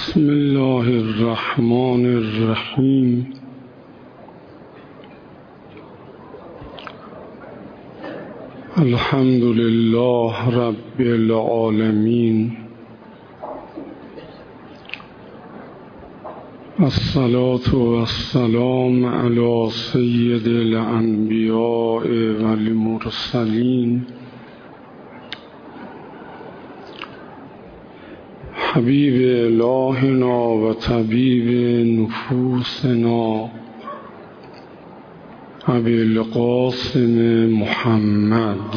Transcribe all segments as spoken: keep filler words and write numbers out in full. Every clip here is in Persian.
بسم الله الرحمن الرحیم. الحمد لله رب العالمین. الصلاة والسلام علی سید الانبیاء والمرسلین حبیب الهنا و طبیب نفوسنا ابی القاسم محمد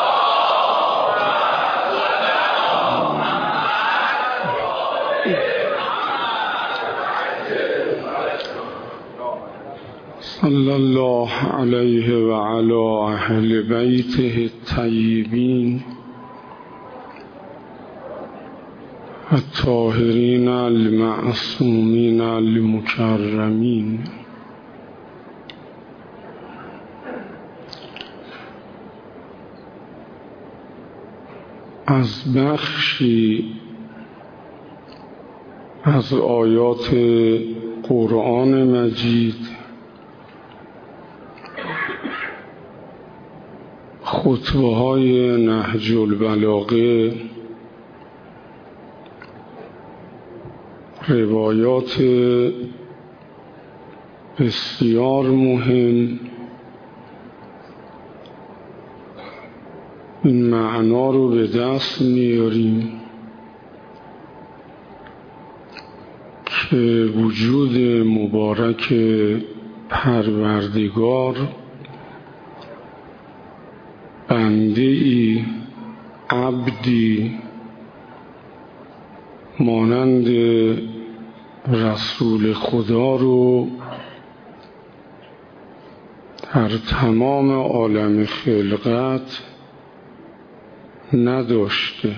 صلی الله علیه و علی اهل بیته الطیبین الطاهرین المعصومین المکرمین. از بخشی از آیات قرآن مجید خطبه های نهج البلاغه، روایات بسیار مهم این معنا رو به دست میاریم که وجود مبارک پروردگار بنده‌ای، عبدی مانند رسول خدا رو در تمام عالم خلقت نداشته.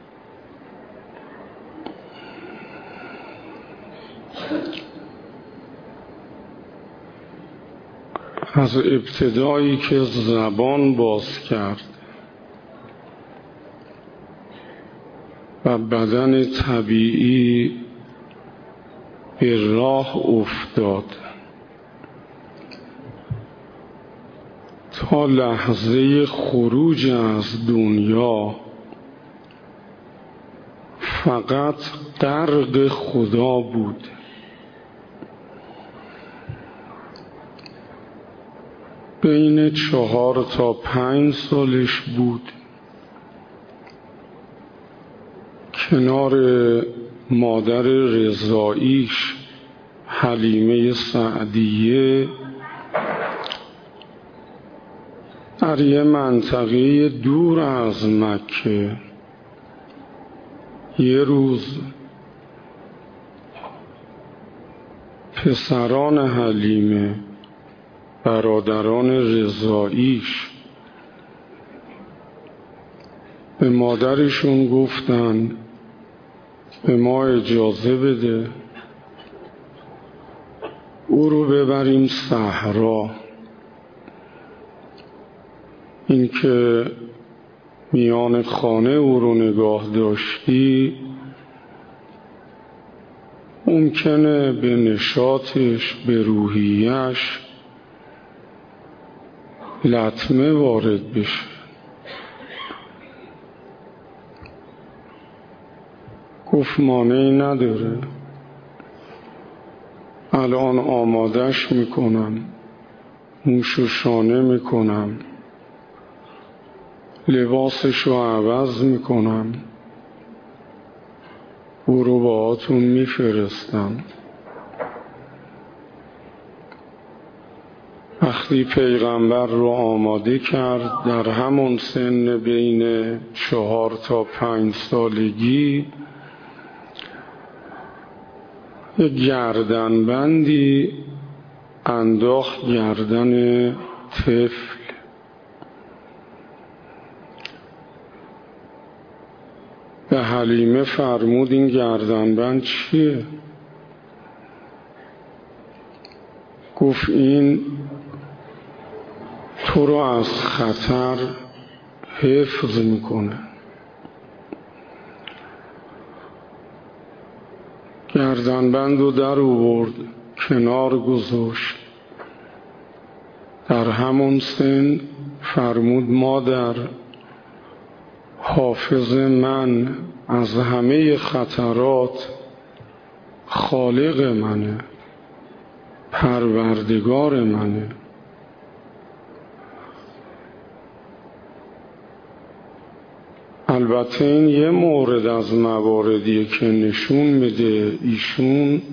از ابتدایی که زبان باز کرد و بدن طبیعی به راه افتاد تا لحظه خروج از دنیا فقط غرق خدا بود. بین چهار تا پنج سالش بود. کنار مادر رضاییش حلیمه سعدیه در یه منطقه دور از مکه یه روز پسران حلیمه، برادران رضاییش، به مادرشون گفتن به ما اجازه بده او رو ببریم صحرا. این که میان خانه او رو نگاه داشتی ممکنه به نشاطش، به روحیش لطمه وارد بشه. گفت مانعی نداره، الان آمادش میکنم، موش و شانه میکنم، لباسش رو عوض میکنم، او رو باهاتون میفرستم. وقتی پیغمبر رو آماده کرد در همون سن بین چهار تا پنج سالگی یک گردن بندی انداخت گردن طفل. به حلیمه فرمود این گردن بند چیه؟ گفت این تو رو از خطر حفظ میکنه. گردنبند و در آورد کنار گذاشت. در همون سن فرمود مادر، حافظ من از همه خطرات خالق منه، پروردگار منه. البته این یه مورد از مواردیه که نشون میده ایشون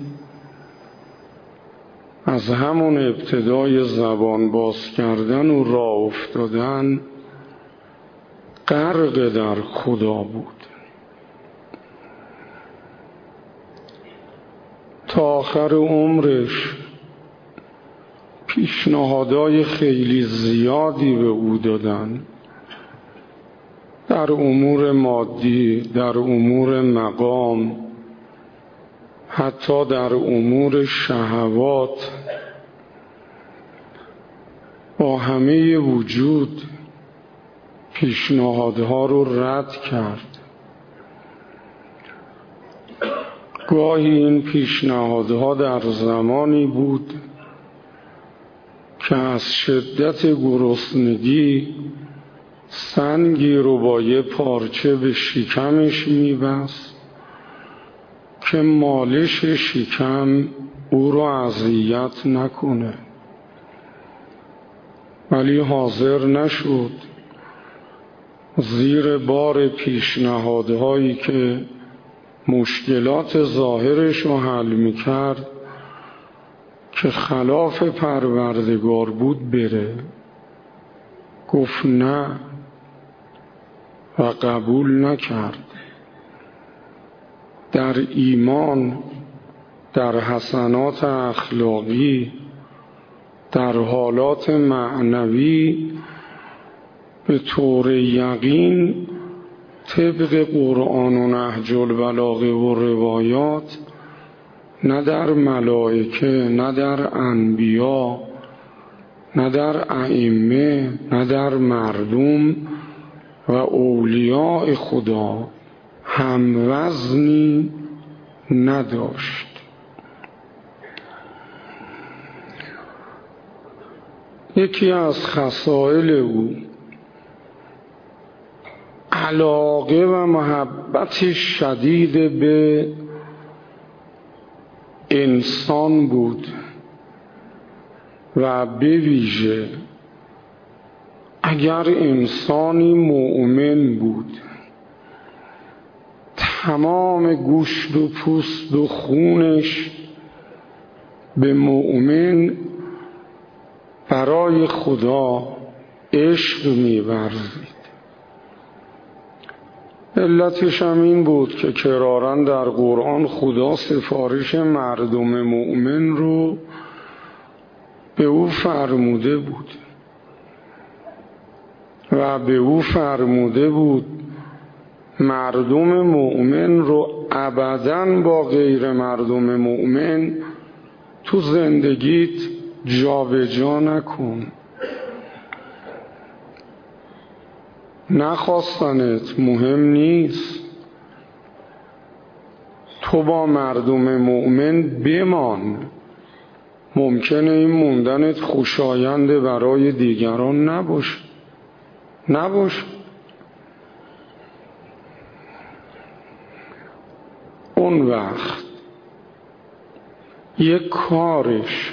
از همون ابتدای زبان باز کردن و راه افتادن غرق در خدا بود. تا آخر عمرش پیشنهادهای خیلی زیادی به او دادن، در امور مادی، در امور مقام، حتی در امور شهوات. با همه وجود پیشنهادها رو رد کرد. گاهی این پیشنهادها در زمانی بود که از شدت گرسنگی سنگی رو با یه پارچه به شکمش می‌بست که مالش شکم او رو اذیت نکنه، ولی حاضر نشد زیر بار پیشنهادهایی که مشکلات ظاهرش رو حل می‌کرد که خلاف پروردگار بود بره. گفت نه و قبول نکرد. در ایمان، در حسنات اخلاقی، در حالات معنوی به طور یقین طبق قرآن و نهج البلاغه و روایات نه در ملائکه، نه در انبیا، نه در ائمه، نه در مردم و اولیاء خدا هم وزنی نداشت. یکی از خصائل او علاقه و محبت شدید به انسان بود و به ویژه اگر انسانی مؤمن بود تمام گوشت و پوست و خونش به مؤمن برای خدا عشق می‌ورزید. علتش هم این بود که کراراً در قرآن خدا سفارش مردم مؤمن رو به او فرموده بود و به او فرموده بود مردم مؤمن رو ابداً با غیر مردم مؤمن تو زندگیت جابجا نکن. نخواستنت مهم نیست، تو با مردم مؤمن بمان. ممکنه این موندنت خوشاینده برای دیگران نباشه نباشه اون وقت یک کارش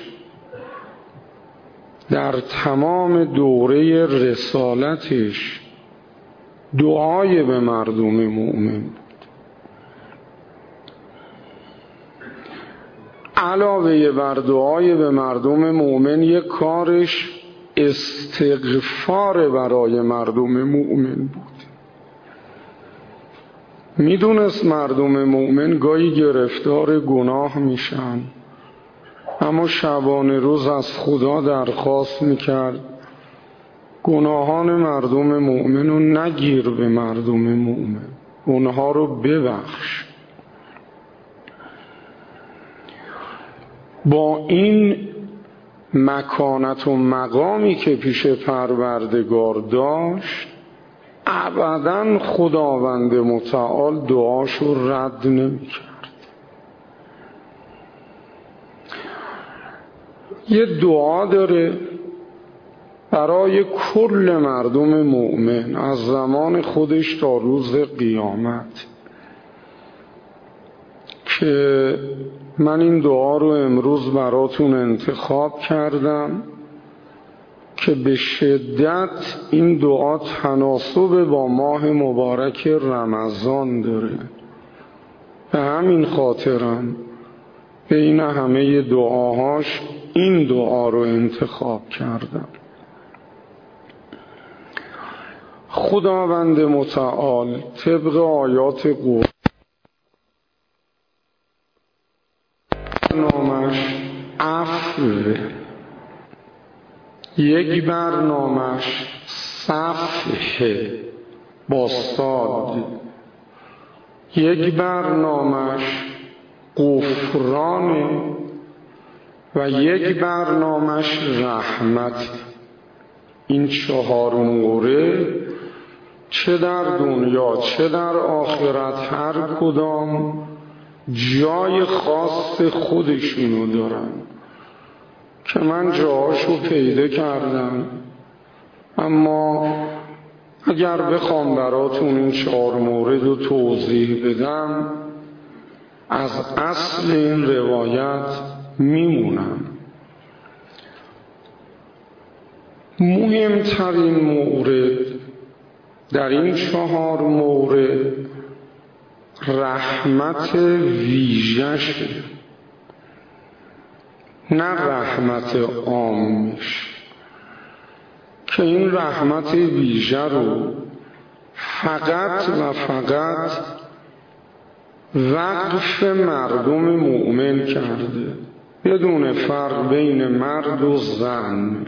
در تمام دوره رسالتش دعای به مردم مؤمن بود. علاوه بر دعای به مردم مؤمن یک کارش استغفار برای مردم مؤمن بود. میدونست مردم مؤمن گاهی گرفتار گناه میشن، اما شبانه روز از خدا درخواست میکرد گناهان مردم مؤمن رو نگیر به مردم مؤمن، اونها رو ببخش. با این مکانت و مقامی که پیش پروردگار داشت ابداً خداوند متعال دعاشو رد نمی کرد. یه دعا داره برای کل مردم مؤمن از زمان خودش تا روز قیامت که من این دعا رو امروز براتون انتخاب کردم که به شدت این دعا تناسب با ماه مبارک رمضان داره. به همین خاطرم بین همه دعاهاش این دعا رو انتخاب کردم. خداوند متعال طبق آیات قرآن برنامه‌اش عفوه، یک برنامه‌اش صفحه با صاد، یک برنامه‌اش غفرانه و یک برنامه‌اش رحمت. این چهار مورد چه در دنیا چه در آخرت هر کدام جای خاص خودشونو دارن که من جاهاشو پیدا کردم، اما اگر بخوام براتون این چهار مورد رو توضیح بدم از اصل این روایت میمونم. مهمترین مورد در این چهار مورد رحمت ویژه‌شه، نه رحمت عامش، که این رحمت ویژه رو فقط و فقط وقف مردم مؤمن کرده بدون فرق بین مرد و زن.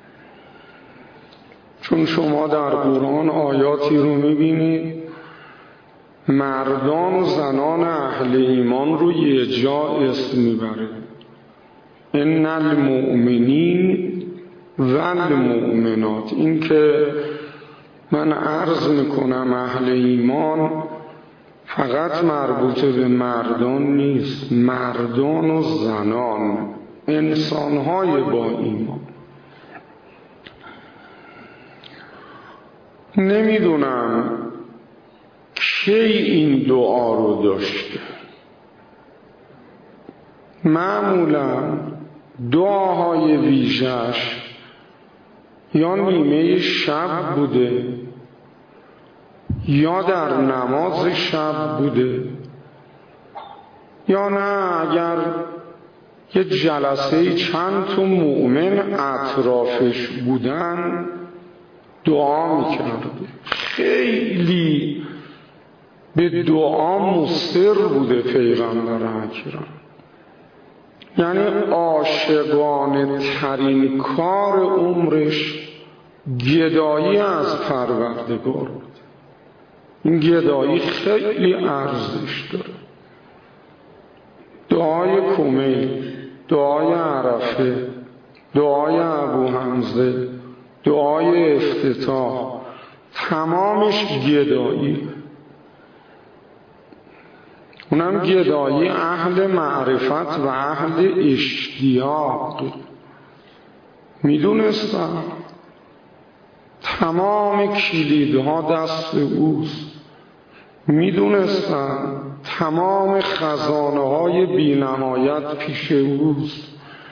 چون شما در قرآن آیاتی رو میبینید مردان و زنان اهل ایمان رو یه جا اسم میبره، ان المؤمنین و المؤمنات. این که من عرض میکنم اهل ایمان فقط مربوط به مردان نیست، مردان و زنان، انسانهای با ایمان. نمیدونم کی این دعا رو داشته. معمولا دعاهای ویژه‌اش یا نیمه شب بوده یا در نماز شب بوده، یا نه اگر یه جلسه چند تا مؤمن اطرافش بودن دعا میکرده. خیلی به دعا مصر بوده پیغمبر اکرم، یعنی عاشقانه ترین کار عمرش گدایی از پروردگار بود. این گدایی خیلی ارزش داره. دعای کمیل، دعای عرفه، دعای ابو حمزه، دعای افتتاح، تمامش گدایی. اونم گدایی اهل معرفت و اهل اشتیاق. میدونستم تمام کلیدها دست اوست، میدونستم تمام خزانه های بی نهایت پیش اوست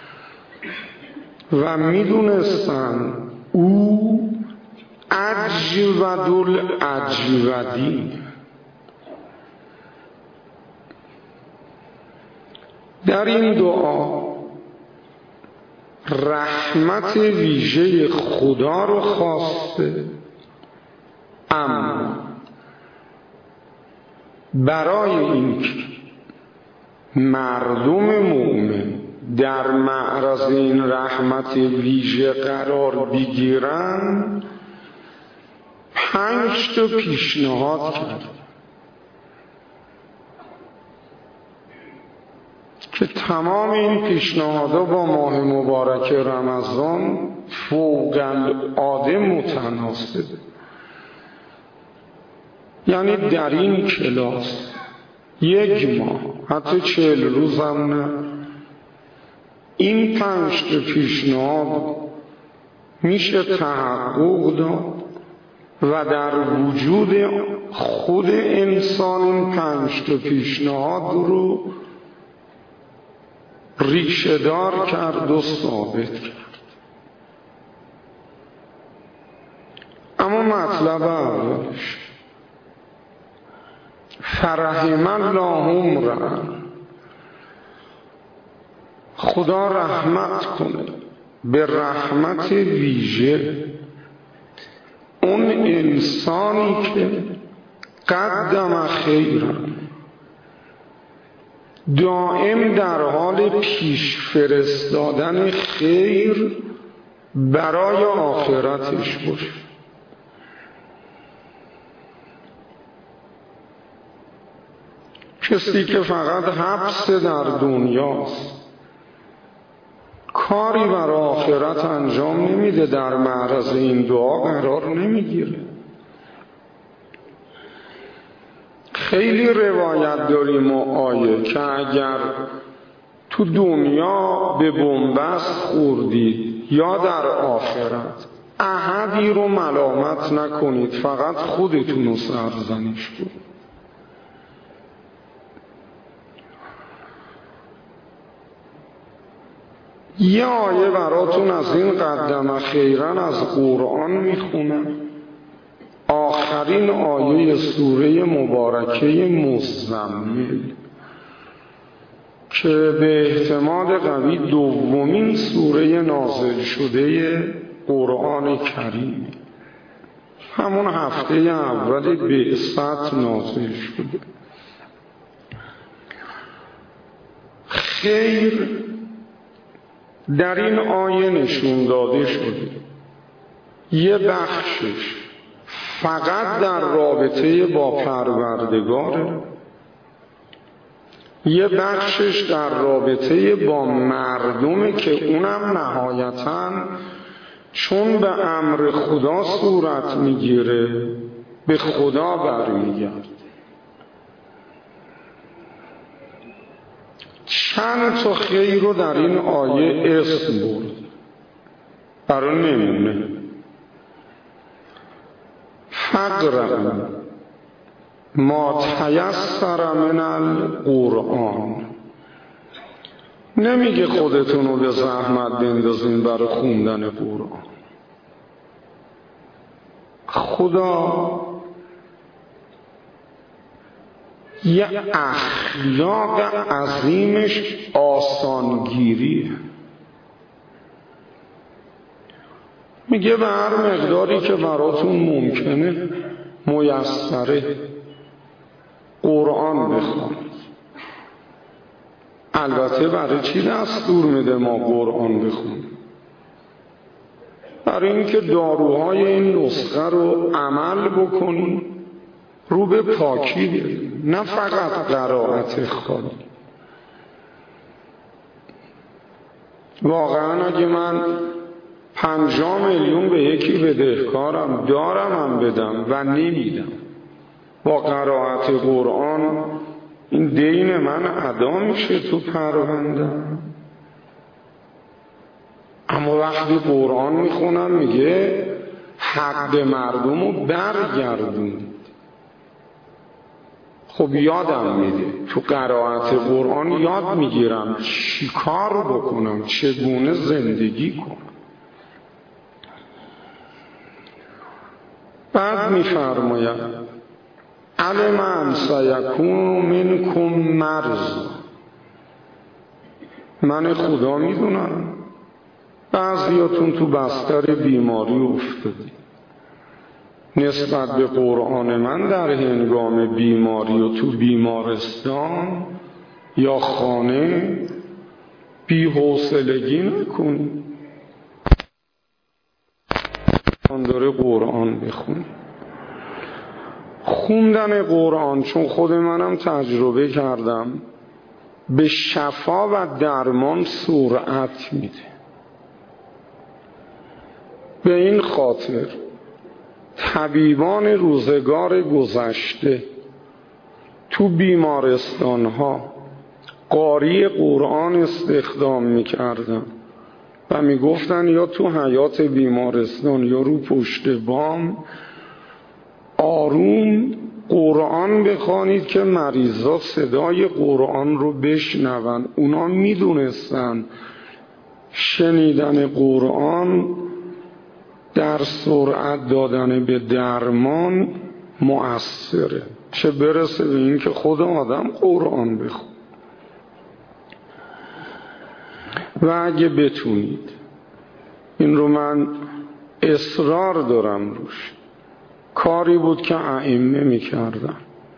و میدونستم او اجود الاجودین. در این دعا رحمت ویژه خدا رو خواسته، اما برای اینکه مردم مؤمن در معرض این رحمت ویژه قرار بگیرن پنج تا پیشنهاد کرد که تمام این پیشنهادها با ماه مبارک رمضان فوق العاده متناسبه. یعنی در این کلاس یک ماه، حتی چهل روز هم نه، این پنج تا پیشنهاد میشه تحقق داد و در وجود خود انسان این پنج تا پیشنهاد رو ریشه دار کرد و ثابت کرد. اما مطلب اولش فرحم الله امرأ، خدا رحمت کنه به رحمت ویژه اون انسانی که قدم خیرن، دائم در حال پیش فرستادن خیر برای آخرتش باشه. کسی که فقط حبس در دنیاست، کاری برای آخرت انجام نمیده، در معرض این دعا قرار نمیگیره. خیلی روایت داریم و آیه که اگر تو دنیا به بنبست خوردید یا در آخرت احدی رو ملامت نکنید، فقط خودتون رو سرزنش کنید. یه آیه براتون از این قدم خیرن از قرآن میخونم، آخرین آیه سوره مبارکه مزمل که به احتمال قوی دومین سوره نازل شده قرآن کریم، همون هفته اول بعثت نازل شده. خیر در این آیه نشون داده شده یه بخشش فقط در رابطه با پروردگاره، یه بخشش در رابطه با مردمه که اونم نهایتاً چون به امر خدا صورت میگیره به خدا برمیگرد. چند تا خیر رو در این آیه اسم برد. برای نمونه فقر ما تیسر من القرآن، نمیگه خودتون رو به زحمت بندازین برای خوندن قرآن. خدا یه اخلاق عظیمش آسانگیریه، میگه به هر مقداری که براتون ممکنه میسره قرآن بخونید. البته برای چی دستور میده ما قرآن بخونیم؟ برای اینکه داروهای این نسخه رو عمل بکنیم، رو به پاکی بریم، نه فقط قرائت خالی. واقعا اگه من پنجاه میلیون به یکی بدهکارم، دارم هم بدم و نمیدم، با قرائت قرآن این دین من ادا میشه تو پروندم. اما وقتی قرآن میخونم میگه حق مردم رو برگردونید. خب یادم میده تو قرائت قرآن یاد میگیرم چی کار بکنم، چگونه زندگی کنم. بعد میفرماید علم ان سیکون منکم مرض، من خدا میدونم بعضیاتون تو بستر بیماری افتادی. نسبت به قرآن من در هنگام بیماری و تو بیمارستان یا خانه بی حوصلگی نکنی، من داره قرآن بخونی. خوندن قرآن، چون خود منم تجربه کردم، به شفا و درمان سرعت میده. به این خاطر طبیبان روزگار گذشته تو بیمارستان ها قاری قرآن استخدام میکردن و میگفتن یا تو حیاط بیمارستان یا رو پشت بام آروم قرآن بخوانید که مریضا صدای قرآن رو بشنون. اونا میدونستن شنیدن قرآن در سرعت دادن به درمان مؤثره، چه برسه به این که خود آدم قرآن بخون. و اگه بتونید، این رو من اصرار دارم روش، کاری بود که ائمه میکردن،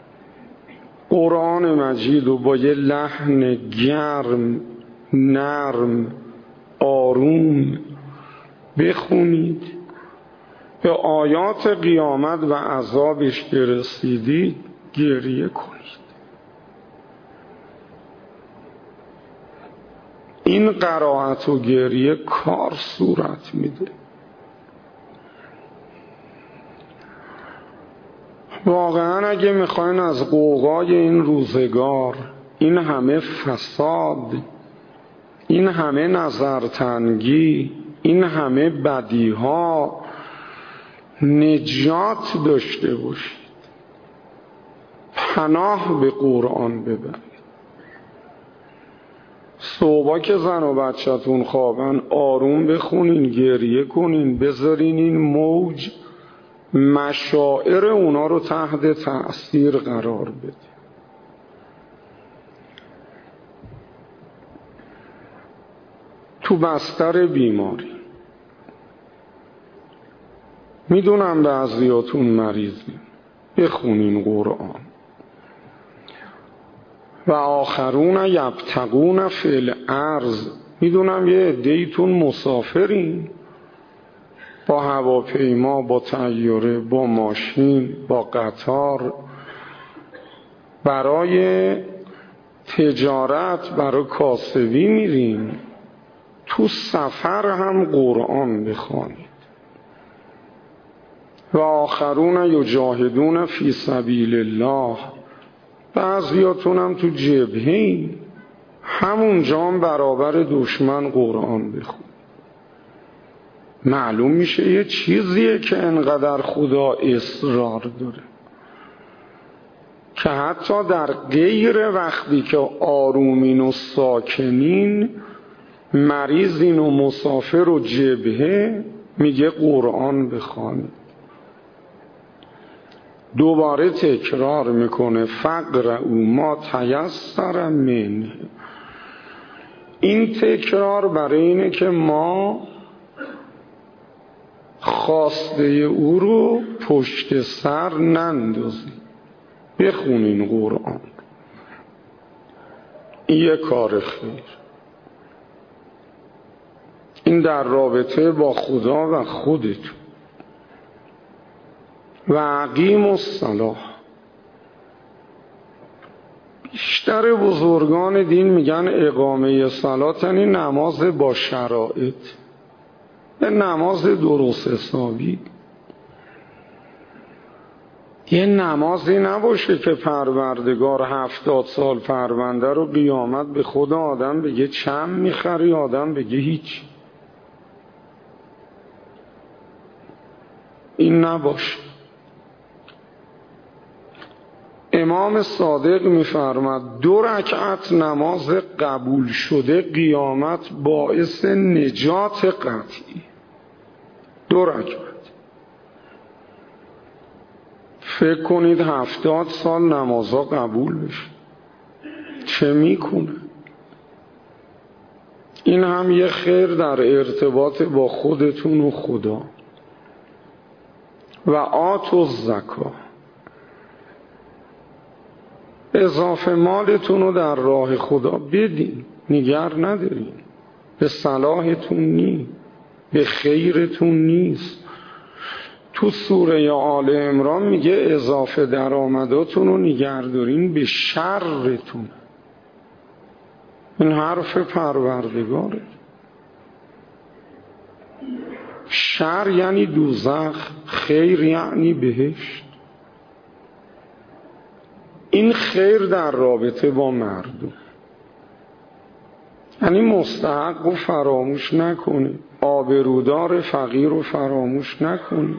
قرآن مجید رو با یه لحن گرم، نرم، آروم بخونید، به آیات قیامت و عذابش که رسیدید گریه کنید. این قرائت و گریه کار صورت میده. واقعا اگه میخواین از غوغای این روزگار، این همه فساد، این همه نظرتنگی، این همه بدیها نجات داشته باشید، پناه به قرآن ببرید. صبح که زن و بچه‌تون خوابن آروم بخونین، گریه کنین، بذارین این موج مشاعر اونا رو تحت تأثیر قرار بده. تو بستر بیماری، میدونم بعضیاتون مریضین، بخونین قرآن. و آخرون یبتغون فی الارض، میدونم یه عده‌ایتون مسافرین، با هواپیما، با طیاره، با ماشین، با قطار، برای تجارت، برای کاسبی میرین. تو سفر هم قرآن بخوانید. و آخرون یجاهدون فی سبیل الله، بعضیاتون هم تو جبهه‌این، همونجا هم برابر دشمن قرآن بخون. معلوم میشه یه چیزیه که انقدر خدا اصرار داره که حتی در غیر وقتی که آرومین و ساکنین، مریضین و مسافر و جبهه، میگه قرآن بخوانید. دوباره تکرار میکنه فقرؤا ما تیسر منه. این تکرار برای اینه که ما خواسته او رو پشت سر نندازیم. بخونین قرآن، این یه کار خیر. این در رابطه با خدا و خودتون. و اقیم الصلاة، بیشتر بزرگان دین میگن اقامه صلات یعنی نماز با شرایط، به نماز درست حسابی. یه نمازی نباشه که پروردگار هفتاد سال پرونده رو قیامت به خود آدم بگه چند میخری، آدم بگه هیچ. این نباشه. امام صادق میفرماد دو رکعت نماز قبول شده قیامت باعث نجات قطعی. دو رکعت. فکر کنید هفتاد سال نمازها قبول بشه، چه میکنه؟ این هم یه خیر در ارتباط با خودتون و خدا. و آتوا الزکات، اضافه مالتون رو در راه خدا بدین، نگر ندارین. به صلاحتون نیست، به خیرتون نیست. تو سوره آل عمران میگه اضافه درآمداتون رو نگهدارین به شرتون. این حرف پروردگاره. شر یعنی دوزخ، خیر یعنی بهشت. این خیر در رابطه با مردم. یعنی مستحق رو فراموش نکنی، آبرودار فقیر رو فراموش نکنی.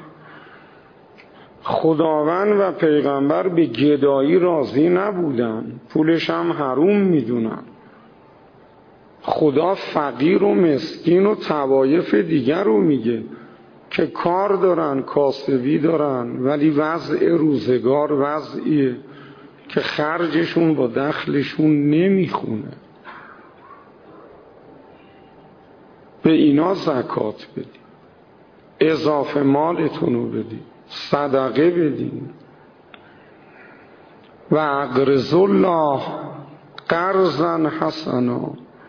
خداوند و پیغمبر به گدایی راضی نبودن، پولش هم حروم میدونن. خدا فقیر و مسکین و طوایف دیگر رو میگه که کار دارن، کاسبی دارن، ولی وضع روزگار وضعیه که خرجشون با دخلشون نمیخونه. به اینا زکات بدین، اضافه مالتون رو بدین، صدقه بدین. و اقرض الله قرضا حسنا.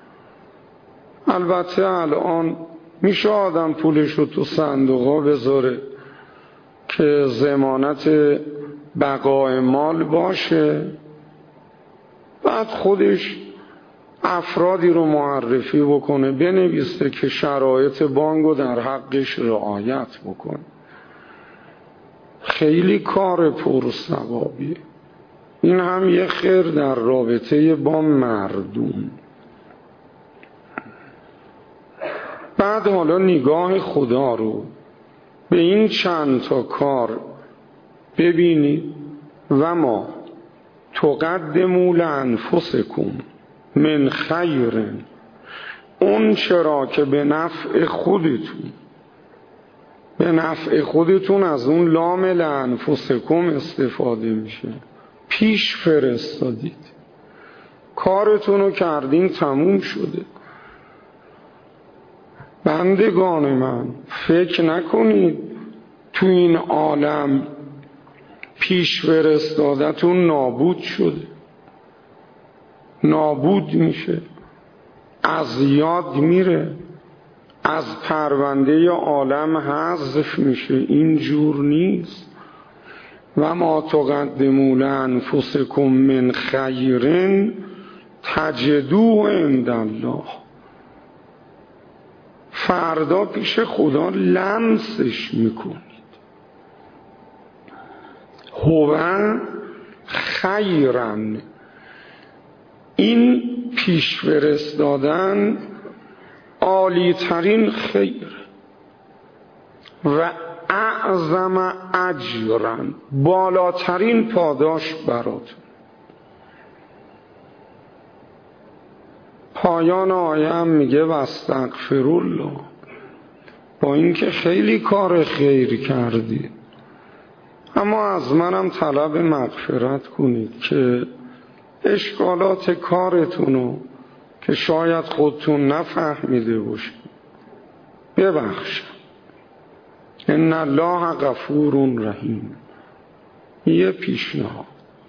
البته الان میشه آدم پولش رو تو صندوقا بذاره که ضمانت بقای مال باشه، بعد خودش افرادی رو معرفی بکنه، بنویسه که شرایط بانک رو در حقش رعایت بکنه. خیلی کار پرثوابیه. این هم یه خیر در رابطه با مردم. بعد حالا نگاه خدا رو به این چند تا کار ببینید. و ما تقدموا لانفسکم من خیر، اون چرا که به نفع خودتون، به نفع خودتون از اون لام لانفسکم استفاده میشه، پیش فرستادید، کارتون رو کردین، تموم شده. بندگان من فکر نکنید تو این عالم پیش فرستادتون نابود شده، نابود میشه، از یاد میره، از پرونده عالم حذف میشه. اینجور نیست. و ما تقدموا لانفسکم من خیر تجدوه عند الله. فردا پیش خدا لمسش میکنید. هو خیرن. این پیش فرستادن عالی ترین خیر و اعظم اجرن، بالاترین پاداش براتون. پایان آیه هم میگه واستغفرالله. با اینکه خیلی کار خیر کردید، اما از منم طلب مغفرت کنید که اشکالات کارتونو که شاید خودتون نفهمیده باشید ببخشید. ان الله غفور رحیم. یه پیشنهاد.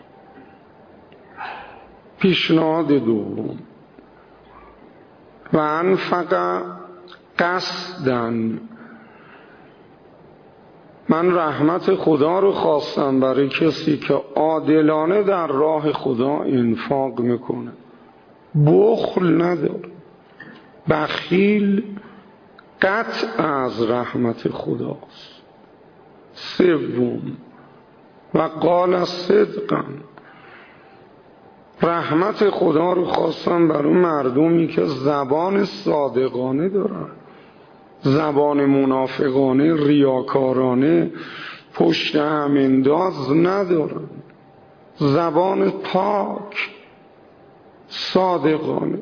پیشنهاد دوم، و انفق قصدن. من رحمت خدا رو خواستم برای کسی که عادلانه در راه خدا انفاق میکنه، بخل نداره. بخیل قطع از رحمت خداست. سوم، و قال صدقا. رحمت خدا رو خواستم برای مردمی که زبان صادقانه دارن، زبان منافقانه، ریاکارانه، پشت هم انداز ندارن، زبان پاک صادقانه.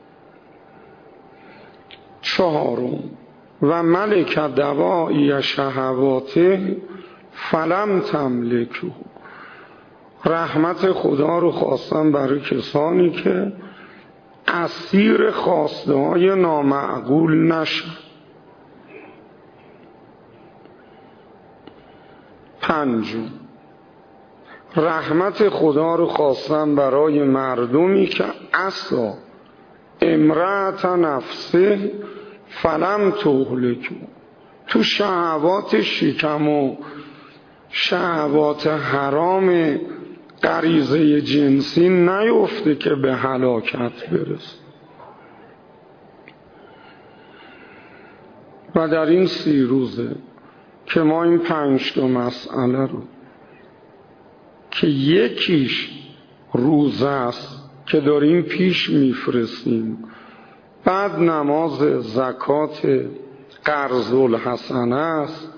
چهارم، و ملک دوائی شهواته فلم تملکه. رحمت خدا رو خواستم برای کسانی که اسیر خواسته های نامعقول نشن. پنجم، رحمت خدا رو خواستم برای مردمی که عصا امرأت نفسه فلم تهلک. تو شهوات شکم و شهوات حرام غریزه جنسی نیفته که به هلاکت برسه. و در این سی روزه که ما این پنج تا مسئله رو که یکیش روزه است که داریم پیش میفرستیم بعد نماز، زکات، قرض الحسنه است.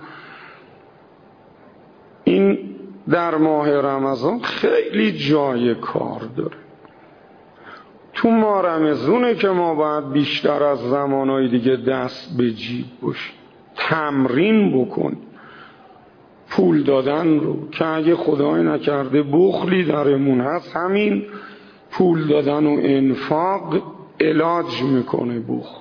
این در ماه رمضان خیلی جای کار داره. تو ماه رمضونه که ما باید بیشتر از زمانهای دیگه دست به جیب باشیم، تمرین بکنیم پول دادن رو، که اگه خدای نکرده بخلی درمون هست، همین پول دادن و انفاق علاج میکنه بخل.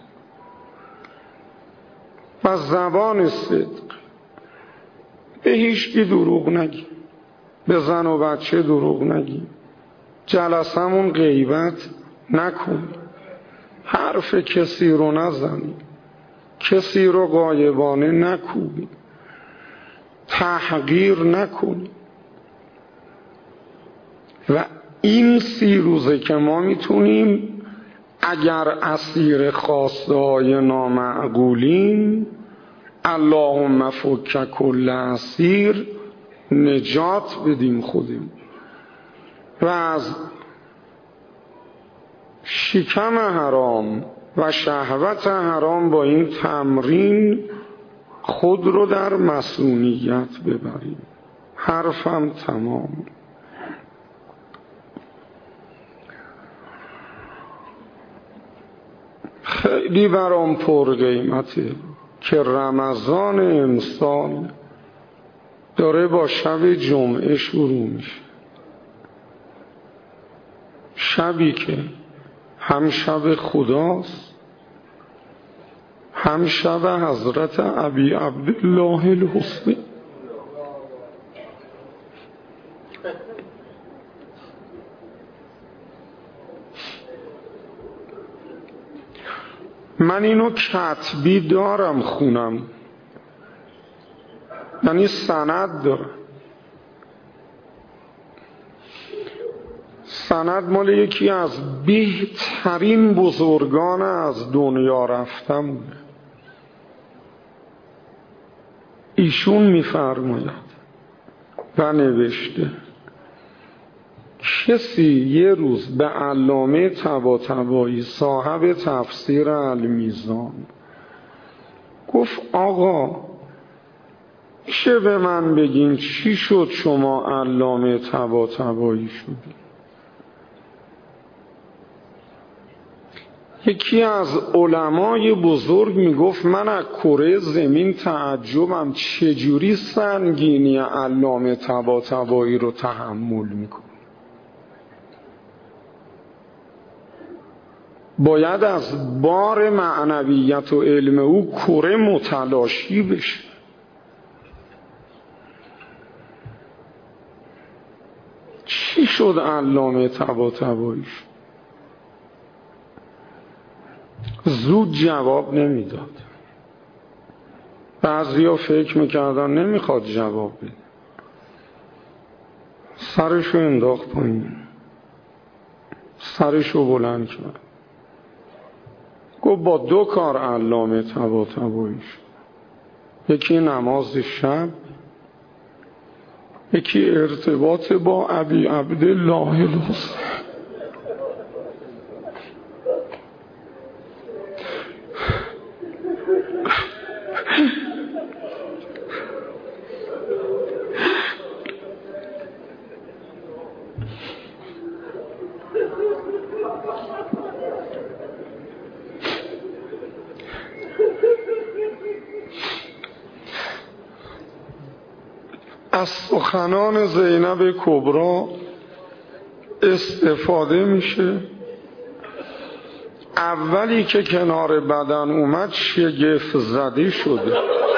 و زبان صدق، به هیچکی دروغ نگی، به زن و بچه دروغ نگی، جلسمون غیبت نکن، حرف کسی رو نزنی، کسی رو غایبانه نکوبی، تحقیر نکنی. و این سی روزه که ما میتونیم اگر اسیر خواسته های نامعقولیم، اللهم فک کل اسیر، نجات بدیم خودیم و از شکم حرام و شهوت حرام با این تمرین خود رو در مسئولیت ببریم. حرفم تمام. خیلی برام پر قیمته که رمضان امسال داره با شب جمعه شروع میشه، شبی که هم شب خداست، هم شب حضرت ابی عبدالله الحسنی. من اینو کتبی دارم خونم، یعنی سند دارم. سند مال یکی از بهترین بزرگان از دنیا رفتم بوده. ایشون میفرماید و نوشته کسی یه روز به علامه طباطبایی صاحب تفسیر المیزان گفت آقا میشه به من بگین چی شد شما علامه طباطبایی شدی؟ یکی از علمای بزرگ میگفت من از کره زمین تعجبم چجوری سنگینی علامه طباطبایی رو تحمل میکنه. باید از بار معنویت و علم او کره متلاشی بشه. چی شد علامه طباطبایی شد؟ زود جواب نمیداد. بعضیا فکر میکردن نمیخواد جواب بده، سرشو انداخت پایین، سرشو بلند کرد، گفت با دو کار علامه طباطبایی شد، یکی نماز شب، یکی ارتباط با ابی عبدالله الحسنی. از سخنان زینب کبری استفاده میشه. اولی که کنار بدن اومد شگفت زده شده.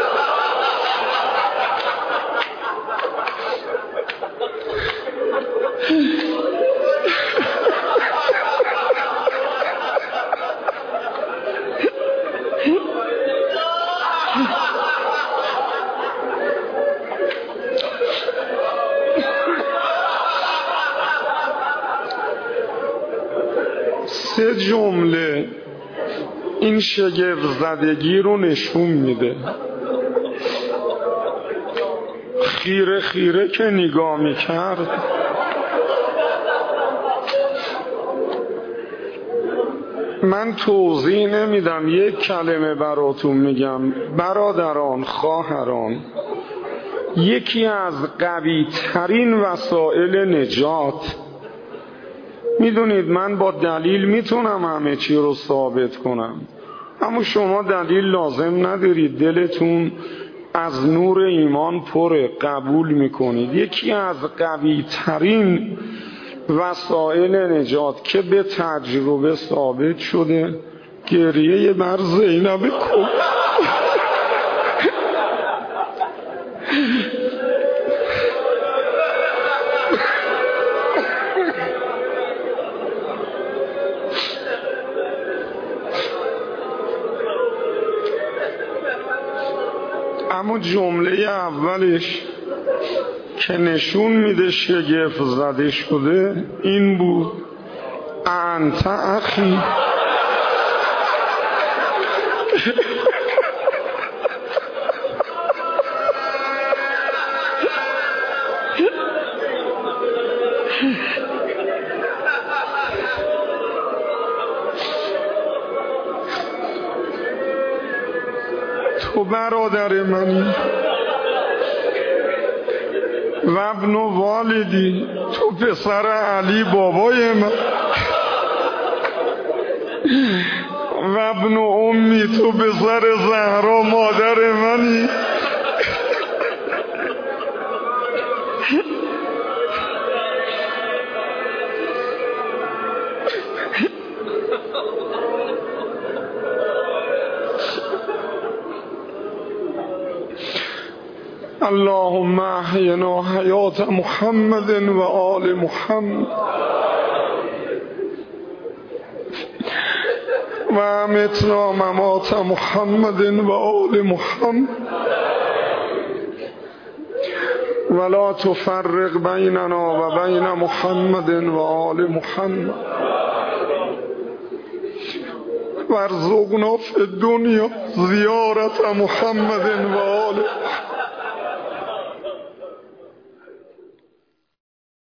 سه جمله این شگفت زدگی رو نشون میده. خیره خیره که نگاه میکرد من توضیح نمیدم، یک کلمه براتون میگم. برادران، خواهران، یکی از قوی ترین وسایل نجات، میدونید من با دلیل میتونم همه چی رو ثابت کنم، اما شما دلیل لازم ندارید، دلتون از نور ایمان پره، قبول میکنید. یکی از قوی ترین وسایل نجات که به تجربه ثابت شده، گریه بر زینب کبرا. اما جمله اولش که نشون میده شگفت زده شده این بود: انت اخی. تو برادر منی و ابن والدی، تو پسر علی بابای من، و ابن امی، تو پسر زهرا مادر منی. اللهم احینا حیات محمد و آل محمد و امتنا ممات محمد و آل محمد ولا تفرق بیننا و بین محمد و آل محمد وارزقنا فی الدنیا زیارت محمد و آل محمد.